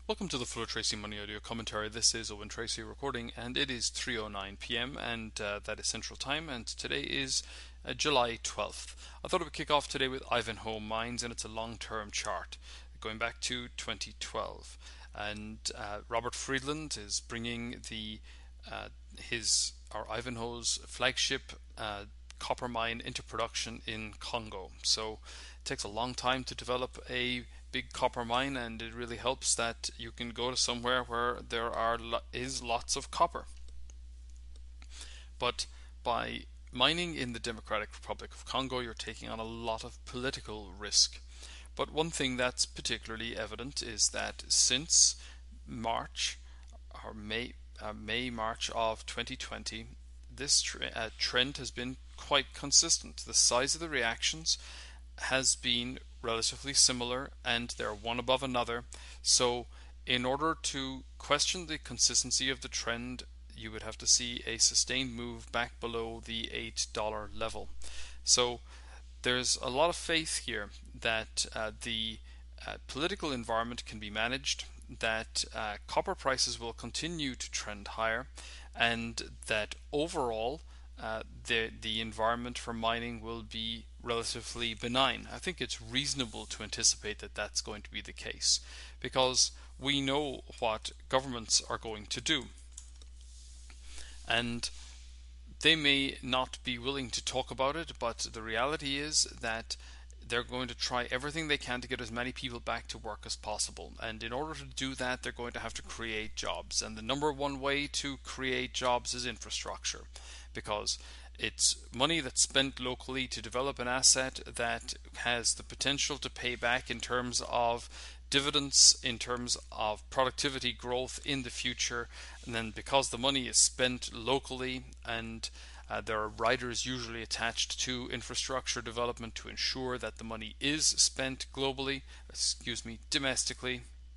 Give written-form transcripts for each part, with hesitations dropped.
Welcome to the Flow Tracy Money Audio Commentary. This is Owen Tracy recording, and it is 3:09 p.m. and that is Central Time. And today is July 12th. I thought I would kick off today with Ivanhoe Mines, and it's a long-term chart going back to 2012. And Robert Friedland is bringing his our Ivanhoe's flagship copper mine into production in Congo. So it takes a long time to develop a big copper mine, and it really helps that you can go to somewhere where is lots of copper. But by mining in the Democratic Republic of Congo, you're taking on a lot of political risk. But one thing that's particularly evident is that since March or March of 2020, this trend has been quite consistent. The size of the reactions has been relatively similar, and they're one above another. So in order to question the consistency of the trend, you would have to see a sustained move back below the $8 level. So there's a lot of faith here that the political environment can be managed, that copper prices will continue to trend higher, and that overall the environment for mining will be relatively benign. I think it's reasonable to anticipate that that's going to be the case because we know what governments are going to do. And they may not be willing to talk about it, but the reality is that they're going to try everything they can to get as many people back to work as possible. And in order to do that, they're going to have to create jobs. And the number one way to create jobs is infrastructure, because it's money that's spent locally to develop an asset that has the potential to pay back in terms of dividends, in terms of productivity growth in the future. And then because the money is spent locally, and there are riders usually attached to infrastructure development to ensure that the money is spent domestically,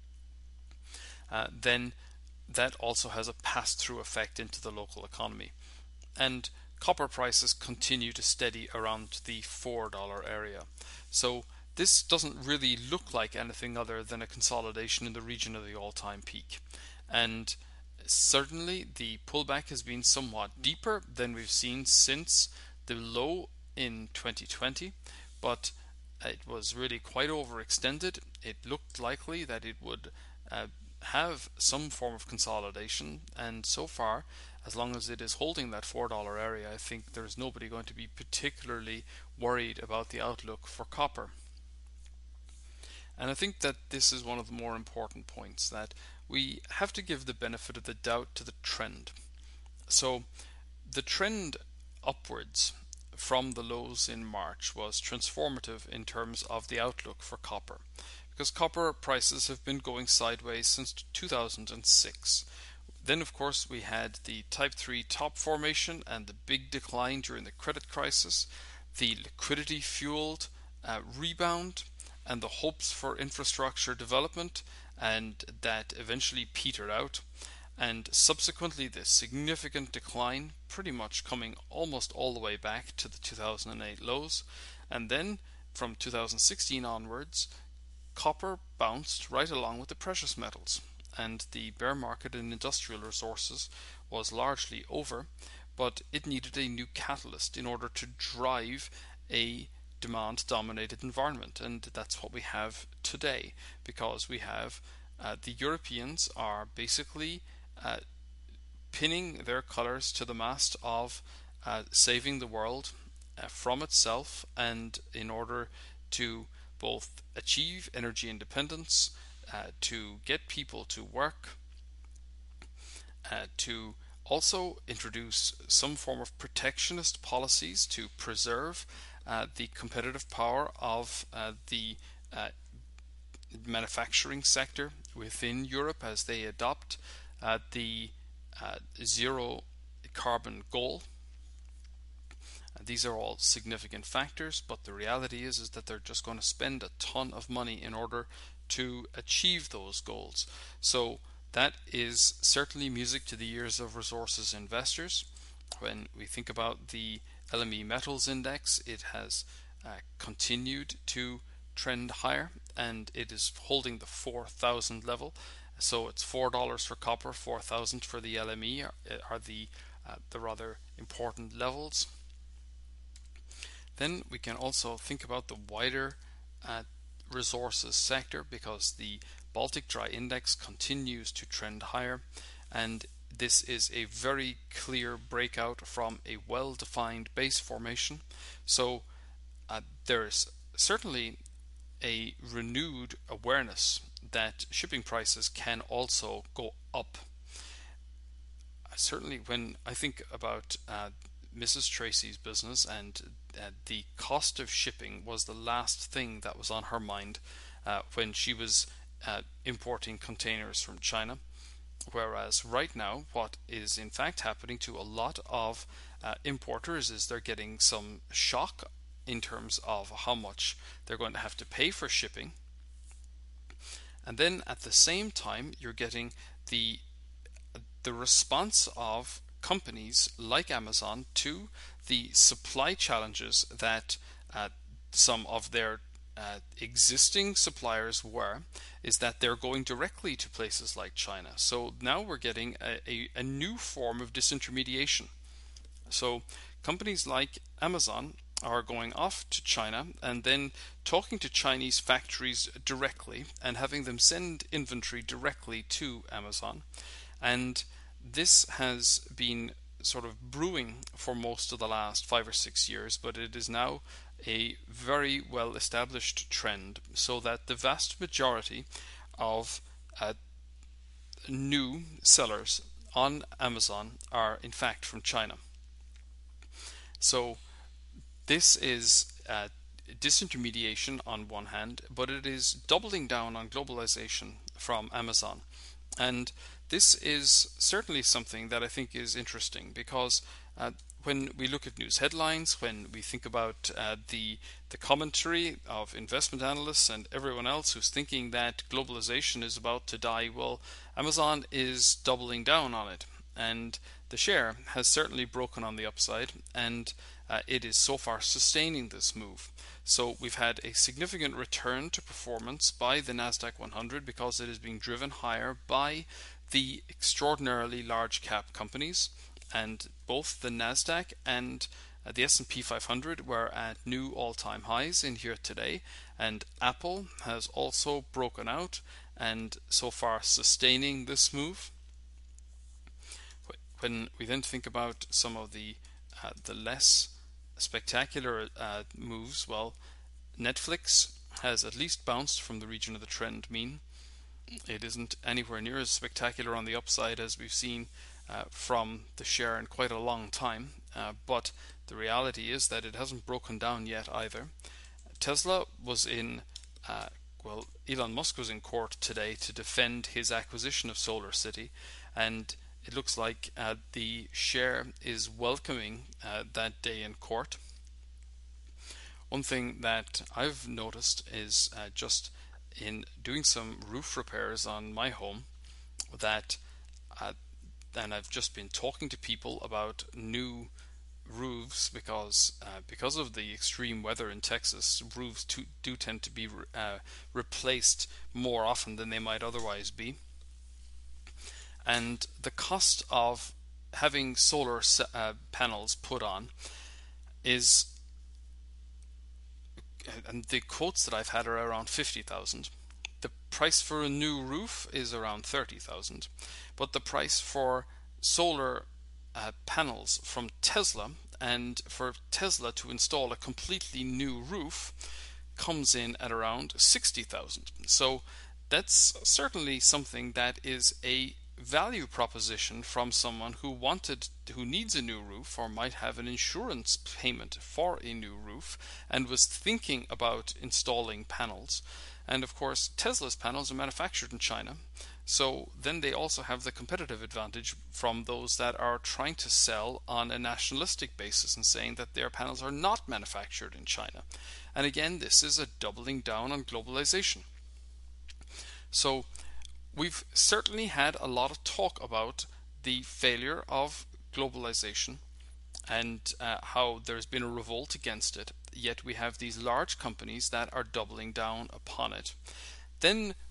then that also has a pass-through effect into the local economy. And copper prices continue to steady around the $4 area. So this doesn't really look like anything other than a consolidation in the region of the all-time peak. And certainly the pullback has been somewhat deeper than we've seen since the low in 2020, but it was really quite overextended. It looked likely that it would have some form of consolidation, and so far, as long as it is holding that $4 area, I think there's nobody going to be particularly worried about the outlook for copper. And I think that this is one of the more important points, that we have to give the benefit of the doubt to the trend. So the trend upwards from the lows in March was transformative in terms of the outlook for copper, because copper prices have been going sideways since 2006. Then, of course, we had the Type 3 top formation and the big decline during the credit crisis, the liquidity fueled rebound, and the hopes for infrastructure development, and that eventually petered out. And subsequently, the significant decline, pretty much coming almost all the way back to the 2008 lows. And then from 2016 onwards, copper bounced right along with the precious metals, and the bear market in industrial resources was largely over, but it needed a new catalyst in order to drive a demand dominated environment, and that's what we have today, because we have the Europeans are basically pinning their colors to the mast of saving the world from itself, and in order to both achieve energy independence, to get people to work, to also introduce some form of protectionist policies to preserve the competitive power of the manufacturing sector within Europe as they adopt the zero carbon goal. These are all significant factors, but the reality is that they're just going to spend a ton of money in order to achieve those goals. So that is certainly music to the ears of resources investors. When we think about the LME Metals Index, it has continued to trend higher, and it is holding the 4,000 level. So it's $4 for copper, 4,000 for the LME are the rather important levels. Then we can also think about the wider uh, resources sector, because the Baltic Dry Index continues to trend higher, and this is a very clear breakout from a well-defined base formation. So there is certainly a renewed awareness that shipping prices can also go up. Certainly, when I think about Mrs. Tracy's business, and the cost of shipping was the last thing that was on her mind when she was importing containers from China. Whereas right now, what is in fact happening to a lot of importers is they're getting some shock in terms of how much they're going to have to pay for shipping. And then at the same time, you're getting the response of companies like Amazon to the supply challenges that some of their existing suppliers is that they're going directly to places like China. So now we're getting a new form of disintermediation. So companies like Amazon are going off to China and then talking to Chinese factories directly and having them send inventory directly to Amazon. And this has been sort of brewing for most of the last 5 or 6 years, but it is now a very well established trend, so that the vast majority of new sellers on Amazon are in fact from China. So this is disintermediation on one hand, but it is doubling down on globalization from Amazon. And this is certainly something that I think is interesting, because when we look at news headlines, when we think about the commentary of investment analysts and everyone else who's thinking that globalization is about to die, well, Amazon is doubling down on it, and the share has certainly broken on the upside, and it is so far sustaining this move. So we've had a significant return to performance by the Nasdaq 100 because it is being driven higher by the extraordinarily large cap companies, and both the Nasdaq and the S&P 500 were at new all-time highs in here today, and Apple has also broken out and so far sustaining this move. When we then think about some of the less spectacular moves, well, Netflix has at least bounced from the region of the trend mean. It isn't anywhere near as spectacular on the upside as we've seen from the share in quite a long time, but the reality is that it hasn't broken down yet either. Tesla was in Elon Musk was in court today to defend his acquisition of SolarCity, and it looks like the share is welcoming that day in court. One thing that I've noticed is just in doing some roof repairs on my home that and I've just been talking to people about new roofs, because of the extreme weather in Texas, roofs do tend to be replaced more often than they might otherwise be. And the cost of having solar panels put on is, and the quotes that I've had are around 50,000. The price for a new roof is around 30,000, but the price for solar panels from Tesla, and for Tesla to install a completely new roof, comes in at around 60,000. So that's certainly something that is a value proposition from someone who needs a new roof, or might have an insurance payment for a new roof and was thinking about installing panels. And of course, Tesla's panels are manufactured in China, so then they also have the competitive advantage from those that are trying to sell on a nationalistic basis and saying that their panels are not manufactured in China. And again, this is a doubling down on globalization. So we've certainly had a lot of talk about the failure of globalization and how there's been a revolt against it, yet we have these large companies that are doubling down upon it. Then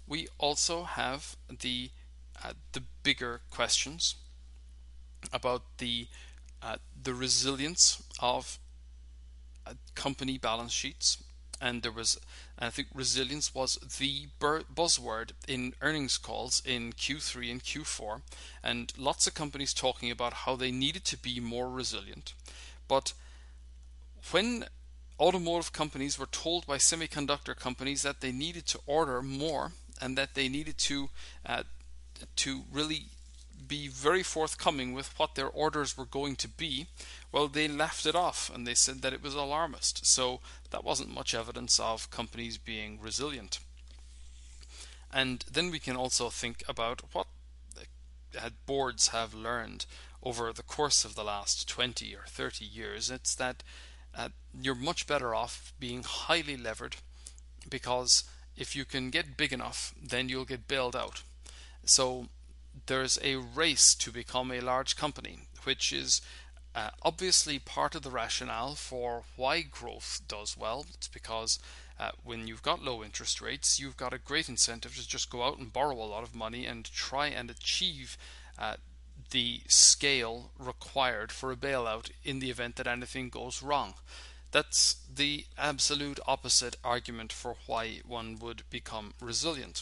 we also have the bigger questions about the resilience of company balance sheets. And I think resilience was the buzzword in earnings calls in Q3 and Q4, and lots of companies talking about how they needed to be more resilient. But when automotive companies were told by semiconductor companies that they needed to order more and that they needed to really be very forthcoming with what their orders were going to be, well, they left it off and they said that it was alarmist. So that wasn't much evidence of companies being resilient. And then we can also think about what boards have learned over the course of the last 20 or 30 years. It's that you're much better off being highly levered, because if you can get big enough, then you'll get bailed out. So there's a race to become a large company, which is obviously part of the rationale for why growth does well. It's because when you've got low interest rates, you've got a great incentive to just go out and borrow a lot of money and try and achieve the scale required for a bailout in the event that anything goes wrong. That's the absolute opposite argument for why one would become resilient.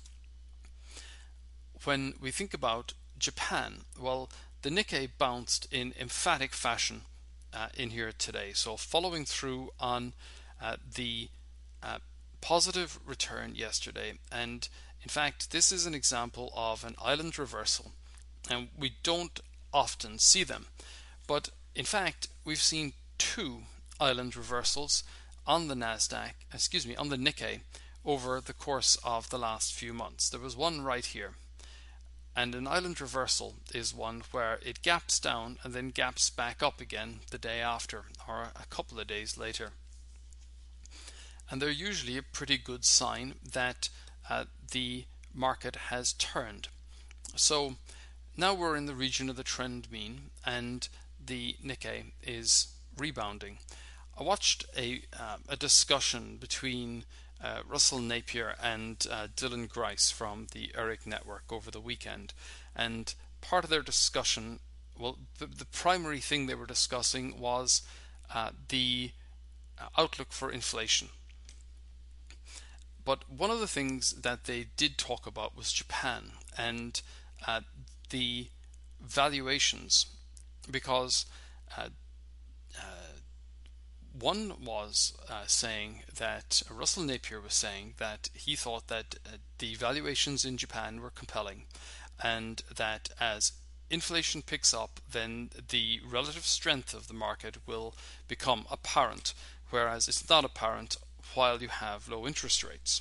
When we think about Japan, well, the Nikkei bounced in emphatic fashion in here today. So following through on the positive return yesterday, and in fact, this is an example of an island reversal, and we don't often see them. But in fact, we've seen two island reversals on the on the Nikkei over the course of the last few months. There was one right here. And an island reversal is one where it gaps down and then gaps back up again the day after or a couple of days later. And they're usually a pretty good sign that the market has turned. So now we're in the region of the trend mean and the Nikkei is rebounding. I watched a discussion between Russell Napier and Dylan Grice from the ERIC network over the weekend, and part of their discussion, well, the primary thing they were discussing was the outlook for inflation. But one of the things that they did talk about was Japan and the valuations, because one was saying that Russell Napier was saying that he thought that the valuations in Japan were compelling, and that as inflation picks up, then the relative strength of the market will become apparent, whereas it's not apparent while you have low interest rates.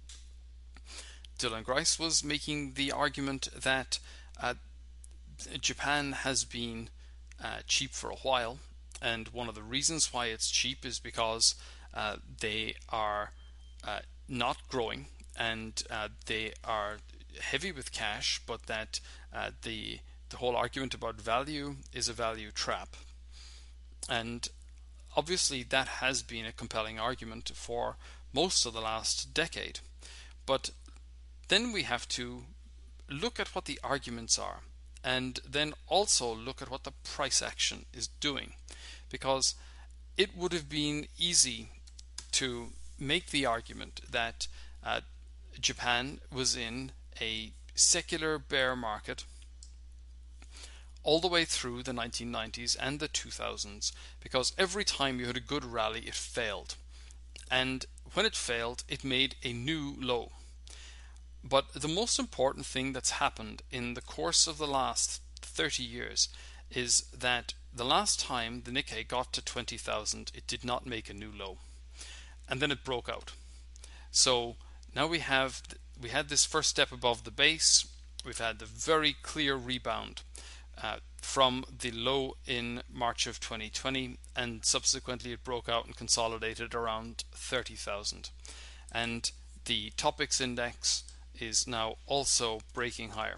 Dylan Grice was making the argument that Japan has been cheap for a while, and one of the reasons why it's cheap is because they are not growing, and they are heavy with cash, but that the whole argument about value is a value trap. And obviously that has been a compelling argument for most of the last decade. But then we have to look at what the arguments are, and then also look at what the price action is doing, because it would have been easy to make the argument that Japan was in a secular bear market all the way through the 1990s and the 2000s, because every time you had a good rally, it failed. And when it failed, it made a new low. But the most important thing that's happened in the course of the last 30 years is that the last time the Nikkei got to 20,000, it did not make a new low. And then it broke out. So now we had this first step above the base. We've had the very clear rebound from the low in March of 2020, and subsequently it broke out and consolidated around 30,000. And the Topix index is now also breaking higher.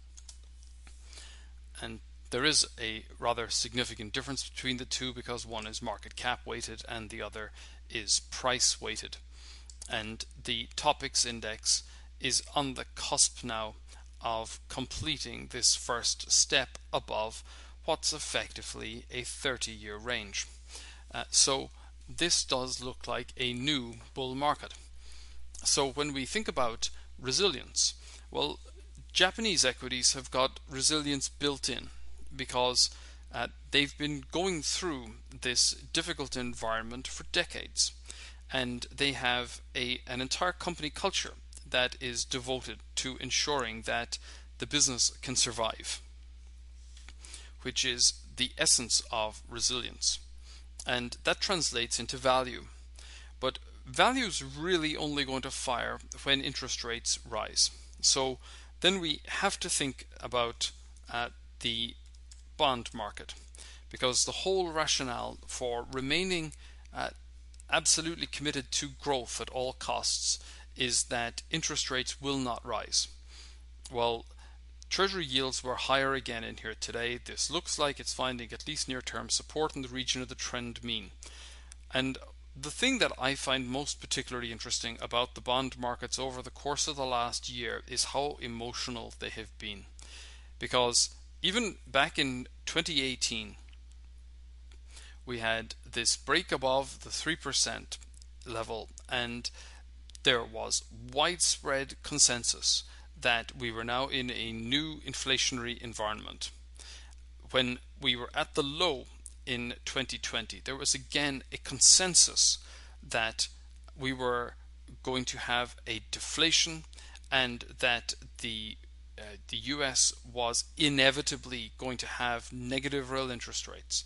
And there is a rather significant difference between the two, because one is market cap weighted and the other is price weighted. And the Topix index is on the cusp now of completing this first step above what's effectively a 30-year range. So this does look like a new bull market. So when we think about resilience, well, Japanese equities have got resilience built in because they've been going through this difficult environment for decades, and they have an entire company culture that is devoted to ensuring that the business can survive, which is the essence of resilience. And that translates into value. But value is really only going to fire when interest rates rise. So then we have to think about the bond market, because the whole rationale for remaining absolutely committed to growth at all costs is that interest rates will not rise. Well, Treasury yields were higher again in here today. This looks like it's finding at least near-term support in the region of the trend mean. And the thing that I find most particularly interesting about the bond markets over the course of the last year is how emotional they have been. Because even back in 2018, we had this break above the 3% level, and there was widespread consensus that we were now in a new inflationary environment. When we were at the low in 2020, there was again a consensus that we were going to have a deflation, and that the US was inevitably going to have negative interest rates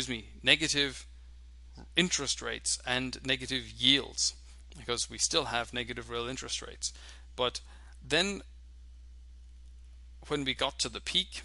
and negative yields, because we still have negative real interest rates. But then when we got to the peak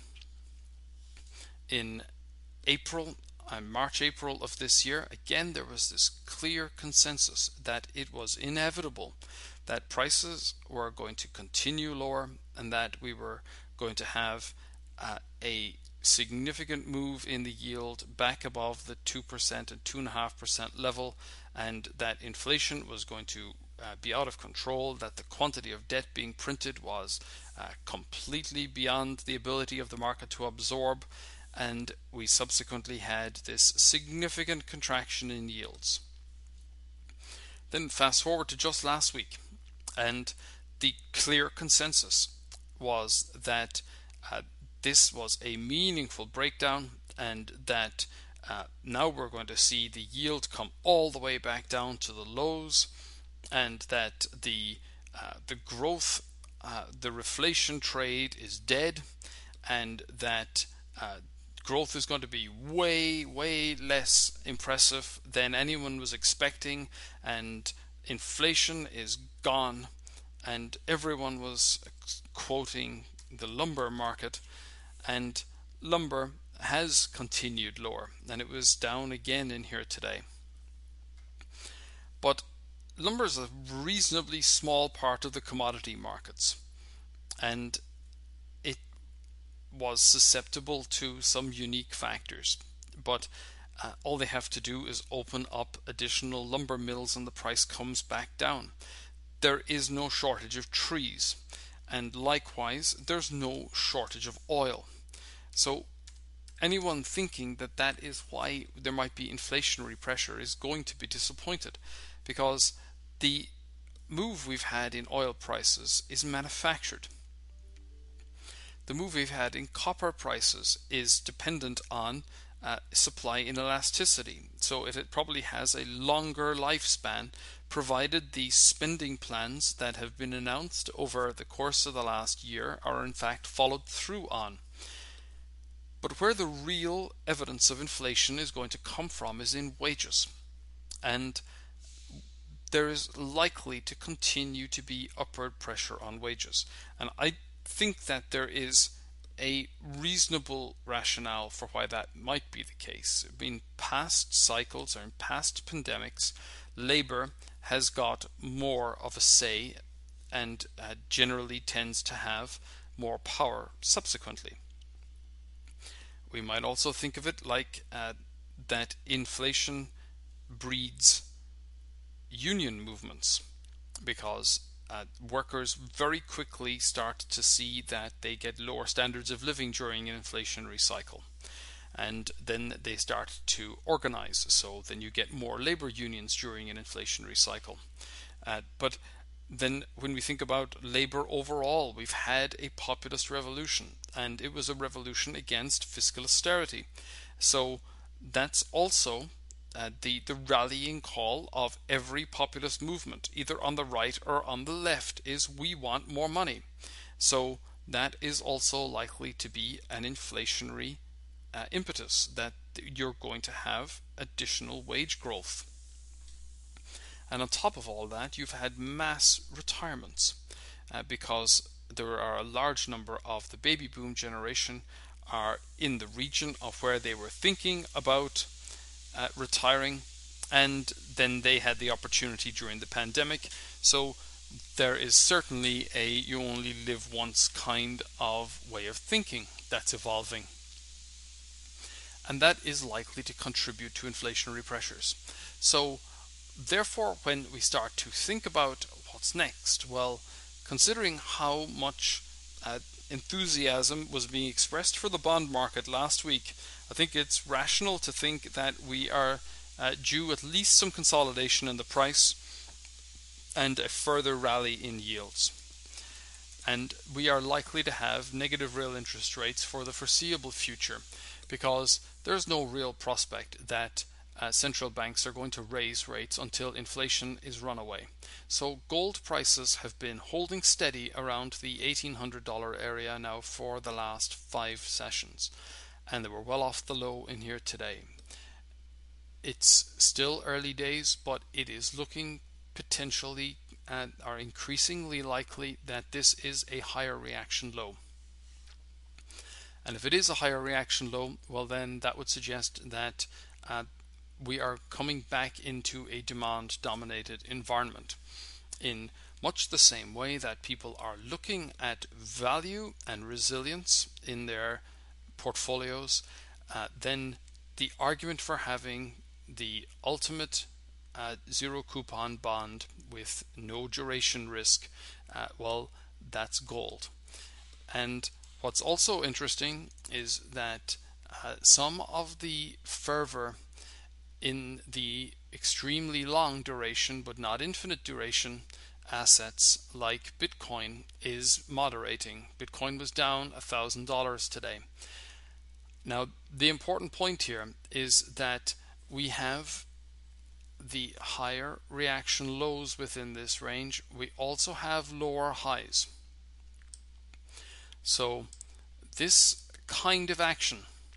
in March, April of this year, again there was this clear consensus that it was inevitable that prices were going to continue lower, and that we were going to have a significant move in the yield back above the 2% and 2.5% level, and that inflation was going to be out of control, that the quantity of debt being printed was completely beyond the ability of the market to absorb, and we subsequently had this significant contraction in yields. Then fast forward to just last week, and the clear consensus was that this was a meaningful breakdown, and that now we're going to see the yield come all the way back down to the lows, and that the growth, the reflation trade is dead, and that growth is going to be way less impressive than anyone was expecting, and inflation is gone. And everyone was quoting the lumber market, and lumber has continued lower, and it was down again in here today. But lumber is a reasonably small part of the commodity markets, and it was susceptible to some unique factors. But all they have to do is open up additional lumber mills and the price comes back down. There is no shortage of trees, and likewise there's no shortage of oil. So anyone thinking that that is why there might be inflationary pressure is going to be disappointed, because the move we've had in oil prices is manufactured. The move we've had in copper prices is dependent on supply inelasticity, so it probably has a longer lifespan, provided the spending plans that have been announced over the course of the last year are in fact followed through on. But where the real evidence of inflation is going to come from is in wages, and there is likely to continue to be upward pressure on wages. And I think that there is a reasonable rationale for why that might be the case. In past cycles or in past pandemics, labor has got more of a say, and generally tends to have more power subsequently. We might also think of it like that inflation breeds union movements, because workers very quickly start to see that they get lower standards of living during an inflationary cycle. And then they start to organize. So then you get more labor unions during an inflationary cycle. But then when we think about labor overall, we've had a populist revolution, and it was a revolution against fiscal austerity. So that's also the rallying call of every populist movement, either on the right or on the left, is we want more money. So that is also likely to be an inflationary impetus, that you're going to have additional wage growth. And on top of all that, you've had mass retirements because there are a large number of the baby boom generation are in the region of where they were thinking about retiring, and then they had the opportunity during the pandemic. So there is certainly a you only live once kind of way of thinking that's evolving. And that is likely to contribute to inflationary pressures. So therefore, when we start to think about what's next, well, considering how much enthusiasm was being expressed for the bond market last week, I think it's rational to think that we are due at least some consolidation in the price and a further rally in yields. And we are likely to have negative real interest rates for the foreseeable future, because there's no real prospect that central banks are going to raise rates until inflation is run away. So gold prices have been holding steady around the $1,800 area now for the last 5 sessions, and they were well off the low in here today. It's still early days, but it is looking potentially or increasingly likely that this is a higher reaction low. And if it is a higher reaction low, well, then that would suggest that we are coming back into a demand-dominated environment in much the same way that people are looking at value and resilience in their portfolios. Then the argument for having the ultimate zero coupon bond with no duration risk, well, that's gold. And what's also interesting is that some of the fervor in the extremely long duration but not infinite duration assets like Bitcoin is moderating. Bitcoin was down $1,000 today. Now, the important point here is that we have the higher reaction lows within this range. We also have lower highs. So this kind of action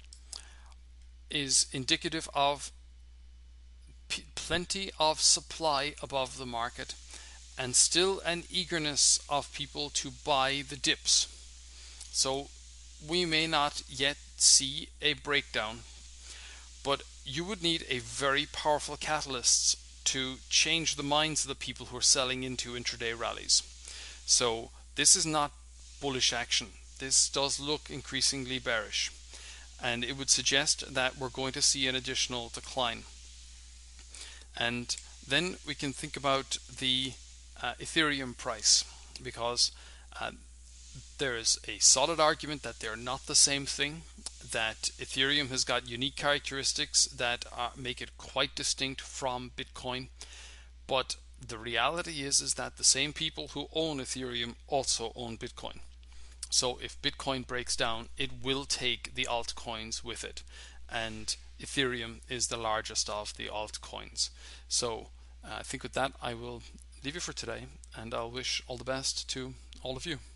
is indicative of plenty of supply above the market and still an eagerness of people to buy the dips. So we may not yet see a breakdown, but you would need a very powerful catalyst to change the minds of the people who are selling into intraday rallies. So this is not bullish action. This does look increasingly bearish, and it would suggest that we're going to see an additional decline. And then we can think about the Ethereum price, because there is a solid argument that they're not the same thing, that Ethereum has got unique characteristics that make it quite distinct from Bitcoin. But the reality is that the same people who own Ethereum also own Bitcoin. So if Bitcoin breaks down, it will take the altcoins with it. And Ethereum is the largest of the altcoins. So I think with that I will leave you for today, and I'll wish all the best to all of you.